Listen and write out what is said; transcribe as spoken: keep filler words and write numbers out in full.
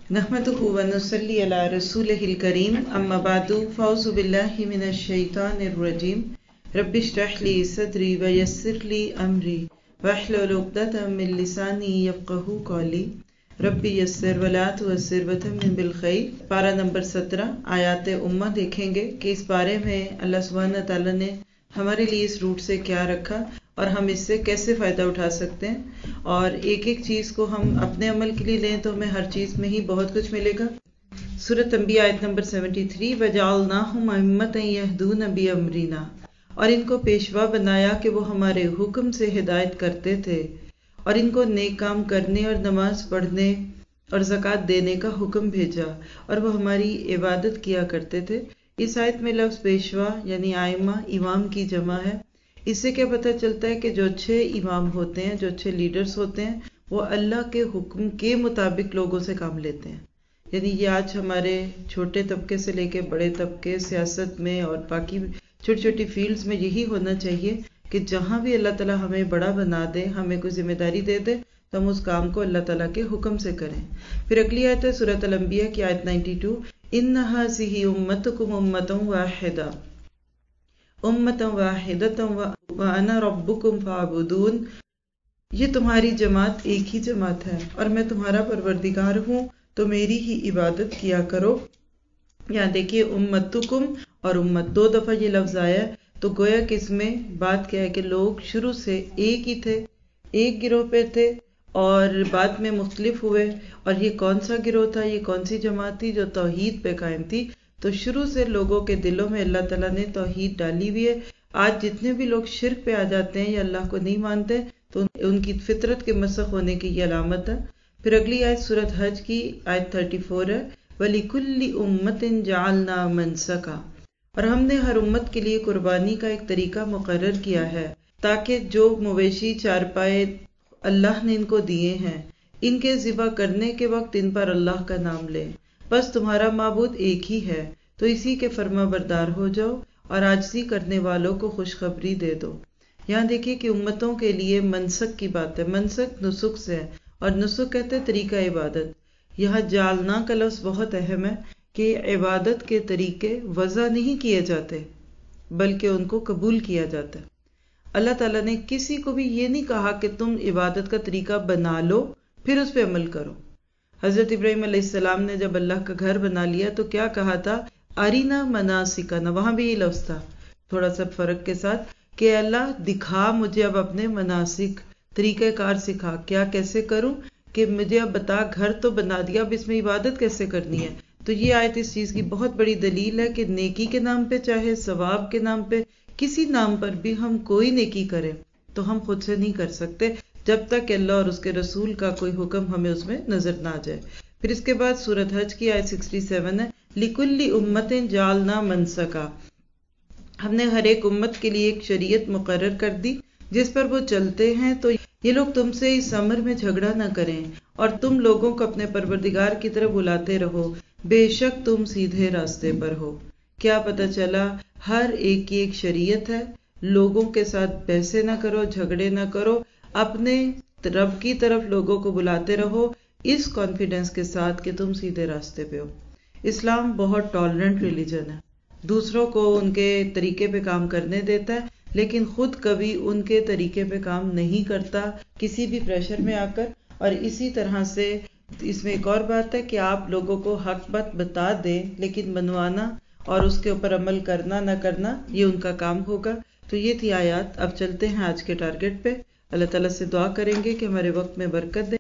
नहमदुहु व नुसल्ली अला रसूलिहिल करीम अम्मा बादु फ़ौज़ु बिल्लाहि मिनश शैतानिर रजीम रब्बिश्रह ली सदरी व यस्सिर ली अमरी वहलुल उक़दतम मिन लिसानी यफ़क़हू क़ौली रब्बी यस्सिर व ला तुअस्सिर व तम्मिम बिल खैर। पारा नंबर सत्रह आयात उम्मा देखेंगे कि इस बारे में अल्लाह सुब्हानहू व तआला ने हमारे लिए इस रूट से क्या रखा और हम इससे कैसे फ़ायदा उठा सकते हैं, और एक एक चीज़ को हम अपने अमल के लिए लें तो हमें हर चीज़ में ही बहुत कुछ मिलेगा। सूरत अंबिया आयत नंबर तिहत्तर, वजअलनाहुम अइम्मतन यहदून बिअमरिना, और इनको पेशवा बनाया कि वो हमारे हुक्म से हिदायत करते थे और इनको नेक काम करने और नमाज पढ़ने और ज़कात देने का हुक्म भेजा और वो हमारी इबादत किया करते थे। इस आयत में लफ्ज़ पेशवा यानी आइमा इमाम की जमा है। इससे क्या पता चलता है कि जो अच्छे इमाम होते हैं, जो अच्छे लीडर्स होते हैं, वो अल्लाह के हुक्म के मुताबिक लोगों से काम लेते हैं। यानी ये आज हमारे छोटे तबके से लेके बड़े तबके, सियासत में और बाकी छोटी छोटी फील्ड्स में यही होना चाहिए कि जहाँ भी अल्लाह ताला हमें बड़ा बना दे, हमें कोई जिम्मेदारी दे दे, तो हम उस काम को अल्लाह ताला के हुक्म से करें। फिर अगली आयत है सूरत अल-अंबिया की आयत बानवे, इन्ना हाज़िही उम्मतुकुम उम्मतन वाहिदा उम्मतन वाहिदतन व अना रब्बुकुम फअबुदून। ये तुम्हारी जमात एक ही जमात है और मैं तुम्हारा परवरदिगार हूँ, तो मेरी ही इबादत किया करो। यहाँ देखिए उम्मतुकुम और उम्मत दो दफा ये लफ्ज आया है, तो गोया कि इसमें बात क्या है कि लोग शुरू से एक ही थे, एक गिरोह पे थे और बाद में मुख्तलिफ हुए। और ये कौन सा गिरोह था, ये कौन सी जमात थी? जो तौहीद पे कायम थी। तो शुरू से लोगों के दिलों में अल्लाह ताला ने तौहीद डाली हुई है। आज जितने भी लोग शिर्क पे आ जाते हैं या अल्लाह को नहीं मानते, तो उनकी फितरत के मसख होने की ये अलामत है। फिर अगली आयत सूरत हज की आयत चौंतीस है, वलिकुल्लि उम्मतिन जअलना मनसका, और हमने हर उम्मत के लिए कुर्बानी का एक तरीका मुकर्रर किया है, ताकि जो मवेशी चारपाए अल्लाह ने इनको दिए हैं, इनके ज़िबा करने के वक्त इन पर अल्लाह का नाम लें। बस तुम्हारा माबूद एक ही है, तो इसी के फर्मा बरदार हो जाओ और आजिज़ी करने वालों को खुशखबरी दे दो। यहाँ देखिए कि उम्मतों के लिए मनसक की बात है। मनसक नुसुक से है और नुसुक कहते हैं तरीका इबादत। यहाँ जालना का लफ्ज़ बहुत अहम है कि इबादत के तरीके वज़ा नहीं किए जाते बल्कि उनको कबूल किया जाता है। अल्लाह ताला ने किसी को भी ये नहीं कहा कि तुम इबादत का तरीका बना लो फिर उस पर अमल करो। हज़रत इब्राहीम अलैहिस्सलाम ने जब अल्लाह का घर बना लिया तो क्या कहा था? अरीना मनासिकना। वहां भी ये लफ्ज़ था, थोड़ा सा फर्क के साथ, कि अल्लाह दिखा मुझे अब अपने मनासिक तरीक़ाकार सिखा, क्या कैसे करूं, कि मुझे अब बता, घर तो बना दिया, अब इसमें इबादत कैसे करनी है। तो ये आयत इस चीज़ की बहुत बड़ी दलील है कि नेकी के नाम पे, चाहे सवाब के नाम पे, किसी नाम पर भी हम कोई नेकी करें तो हम खुद से नहीं कर सकते जब तक अल्लाह और उसके रसूल का कोई हुक्म हमें उसमें नजर ना आ जाए। फिर इसके बाद सूरत हज की आयत सड़सठ है, लिकुल्ली उम्मतिन जालना मनसका, हमने हर एक उम्मत के लिए एक शरीयत मुकर्रर कर दी जिस पर वो चलते हैं, तो ये लोग तुमसे इस अमर में झगड़ा ना करें और तुम लोगों को अपने परवरदिगार की तरफ बुलाते रहो, बेशक तुम सीधे रास्ते पर हो। क्या पता चला? हर एक की एक शरीयत है। लोगों के साथ बहसे ना करो, झगड़े ना करो, अपने रब की तरफ लोगों को बुलाते रहो इस कॉन्फिडेंस के साथ कि तुम सीधे रास्ते पे हो। इस्लाम बहुत टॉलरेंट रिलीजन है, दूसरों को उनके तरीके पे काम करने देता है, लेकिन खुद कभी उनके तरीके पे काम नहीं करता किसी भी प्रेशर में आकर। और इसी तरह से इसमें एक और बात है कि आप लोगों को हक बात बता दें, लेकिन मनवाना और उसके ऊपर अमल करना ना करना ये उनका काम होगा। तो ये थी आयत। अब चलते हैं आज के टारगेट पे। अल्लाह ताला से दुआ करेंगे कि हमारे वक्त में बरकत दे।